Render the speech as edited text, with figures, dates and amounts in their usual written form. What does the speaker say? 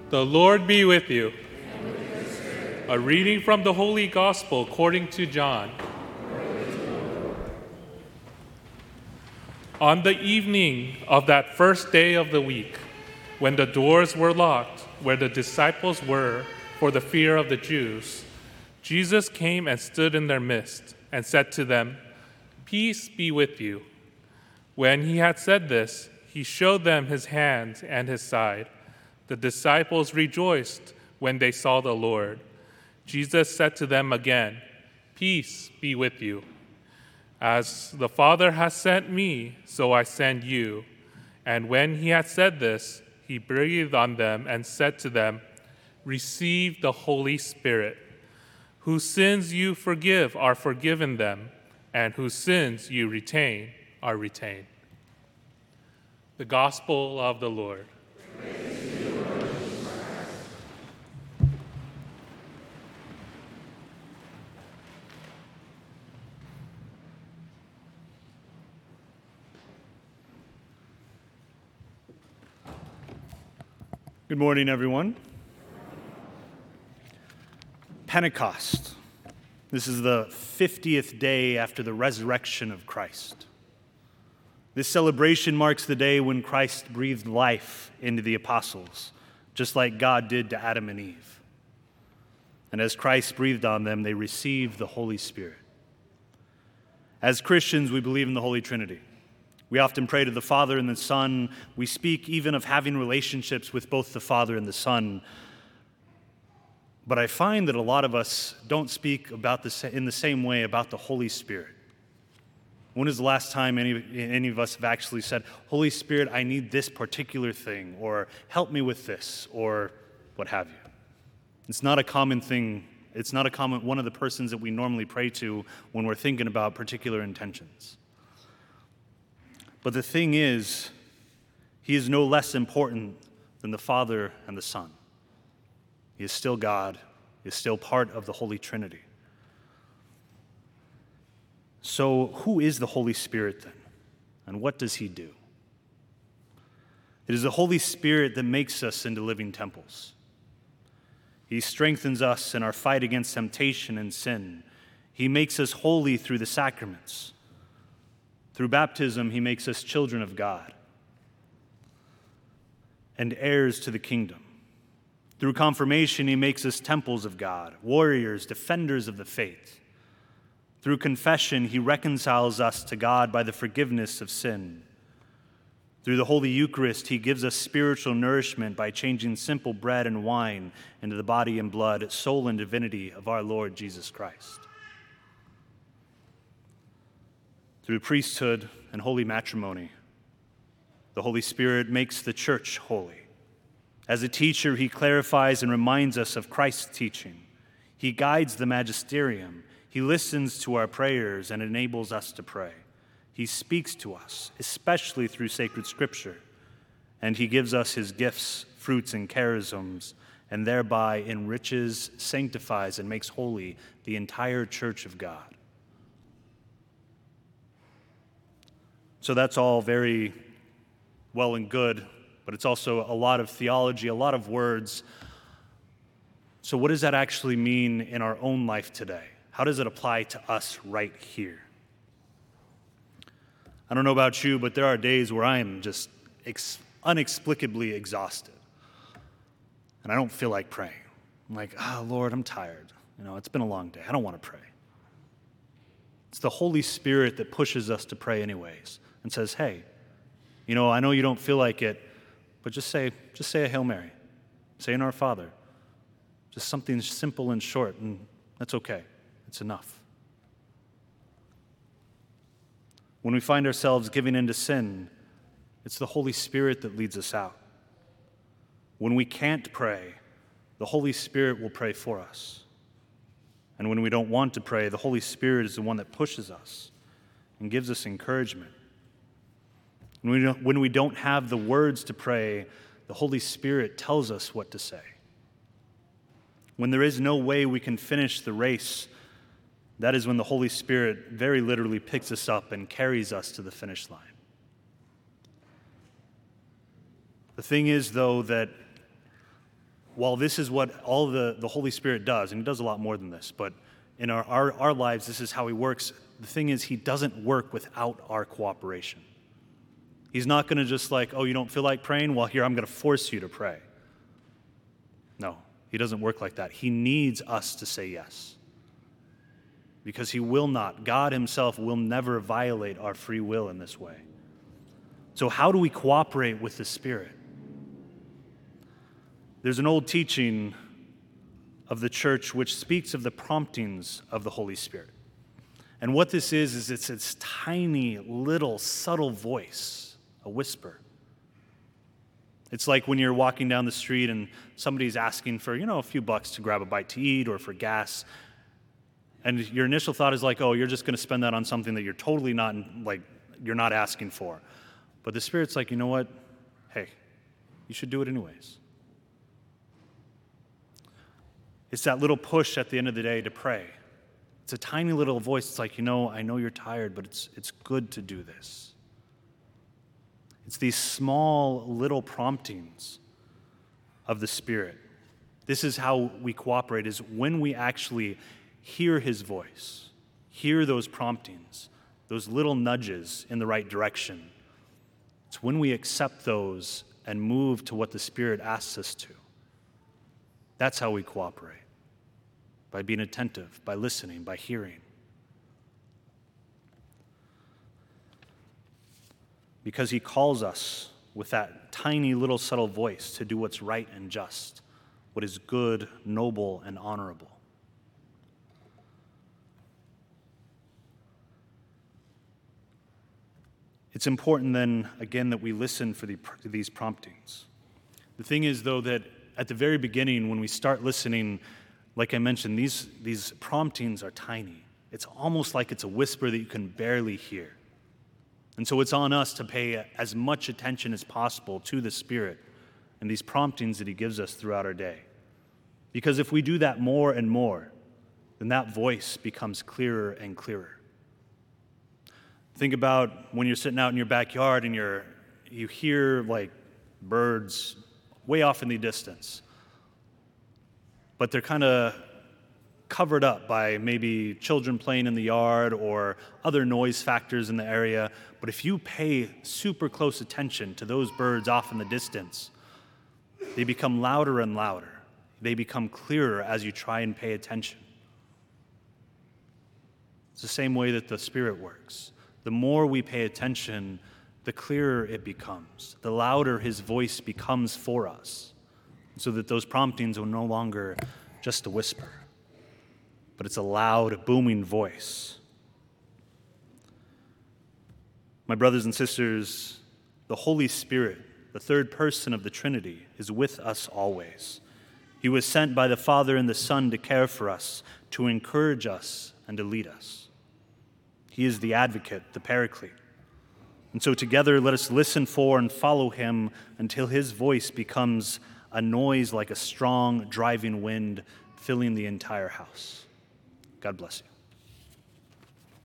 The Lord be with you. A reading from the Holy Gospel according to John. On the evening of that first day of the week, when the doors were locked where the disciples were for the fear of the Jews, Jesus came and stood in their midst and said to them, "Peace be with you." When he had said this, he showed them his hands and his side. The disciples rejoiced when they saw the Lord. Jesus said to them again, "Peace be with you. As the Father has sent me, so I send you." And when he had said this, he breathed on them and said to them, "Receive the Holy Spirit. Whose sins you forgive are forgiven them, and whose sins you retain are retained." The Gospel of the Lord. Good morning, everyone. Pentecost. This is the 50th day after the resurrection of Christ. This celebration marks the day when Christ breathed life into the apostles, just like God did to Adam and Eve. And as Christ breathed on them, they received the Holy Spirit. As Christians, we believe in the Holy Trinity. We often pray to the Father and the Son. We speak even of having relationships with both the Father and the Son. But I find that a lot of us don't speak in the same way about the Holy Spirit. When is the last time any of us have actually said, "Holy Spirit, I need this particular thing," or "Help me with this," or what have you? It's not a common thing. It's not one of the persons that we normally pray to when we're thinking about particular intentions. But the thing is, he is no less important than the Father and the Son. He is still God. He is still part of the Holy Trinity. So who is the Holy Spirit then? And what does he do? It is the Holy Spirit that makes us into living temples. He strengthens us in our fight against temptation and sin. He makes us holy through the sacraments. Through baptism, he makes us children of God and heirs to the kingdom. Through confirmation, he makes us temples of God, warriors, defenders of the faith. Through confession, he reconciles us to God by the forgiveness of sin. Through the Holy Eucharist, he gives us spiritual nourishment by changing simple bread and wine into the body and blood, soul and divinity of our Lord Jesus Christ. Through priesthood and holy matrimony, the Holy Spirit makes the church holy. As a teacher, he clarifies and reminds us of Christ's teaching. He guides the magisterium. He listens to our prayers and enables us to pray. He speaks to us, especially through sacred scripture, and he gives us his gifts, fruits, and charisms, and thereby enriches, sanctifies, and makes holy the entire church of God. So that's all very well and good, but it's also a lot of theology, a lot of words. So what does that actually mean in our own life today? How does it apply to us right here? I don't know about you, but there are days where I am just inexplicably exhausted. And I don't feel like praying. I'm like, Lord, I'm tired. It's been a long day. I don't want to pray. It's the Holy Spirit that pushes us to pray anyways and says, hey, I know you don't feel like it, but just say a Hail Mary. Say an Our Father. Just something simple and short, and that's okay. It's enough. When we find ourselves giving into sin, it's the Holy Spirit that leads us out. When we can't pray, the Holy Spirit will pray for us. And when we don't want to pray, the Holy Spirit is the one that pushes us and gives us encouragement. When we don't have the words to pray, the Holy Spirit tells us what to say. When there is no way we can finish the race, that is when the Holy Spirit very literally picks us up and carries us to the finish line. The thing is, though, that while this is what all the Holy Spirit does, and he does a lot more than this, but in our lives, this is how he works. The thing is, he doesn't work without our cooperation. He's not going to just like, oh, you don't feel like praying? Well, here, I'm going to force you to pray. No, he doesn't work like that. He needs us to say yes. Because he will not, God himself will never violate our free will in this way. So how do we cooperate with the Spirit? There's an old teaching of the church which speaks of the promptings of the Holy Spirit. And what this is it's this tiny, little, subtle voice, a whisper. It's like when you're walking down the street and somebody's asking for, a few bucks to grab a bite to eat or for gas. And your initial thought is like, oh, you're just going to spend that on something that you're totally not, you're not asking for. But the Spirit's like, you know what? Hey, you should do it anyways. It's that little push at the end of the day to pray. It's a tiny little voice. It's like, I know you're tired, but it's good to do this. It's these small little promptings of the Spirit. This is how we cooperate, is when we actually hear his voice, hear those promptings, those little nudges in the right direction. It's when we accept those and move to what the Spirit asks us to. That's how we cooperate. By being attentive, by listening, by hearing. Because he calls us with that tiny little subtle voice to do what's right and just, what is good, noble, and honorable. It's important then, again, that we listen for these promptings. The thing is, though, that at the very beginning, when we start listening, like I mentioned, these promptings are tiny. It's almost like it's a whisper that you can barely hear. And so it's on us to pay as much attention as possible to the Spirit and these promptings that he gives us throughout our day. Because if we do that more and more, then that voice becomes clearer and clearer. Think about when you're sitting out in your backyard and you hear like birds way off in the distance, but they're kind of covered up by maybe children playing in the yard or other noise factors in the area. But if you pay super close attention to those birds off in the distance, they become louder and louder. They become clearer as you try and pay attention. It's the same way that the Spirit works. The more we pay attention, the clearer it becomes. The louder his voice becomes for us, so that those promptings are no longer just a whisper, but it's a loud, booming voice. My brothers and sisters, the Holy Spirit, the third person of the Trinity, is with us always. He was sent by the Father and the Son to care for us, to encourage us, and to lead us. He is the advocate, the paraclete. And so together, let us listen for and follow him until his voice becomes a noise like a strong, driving wind filling the entire house. God bless you.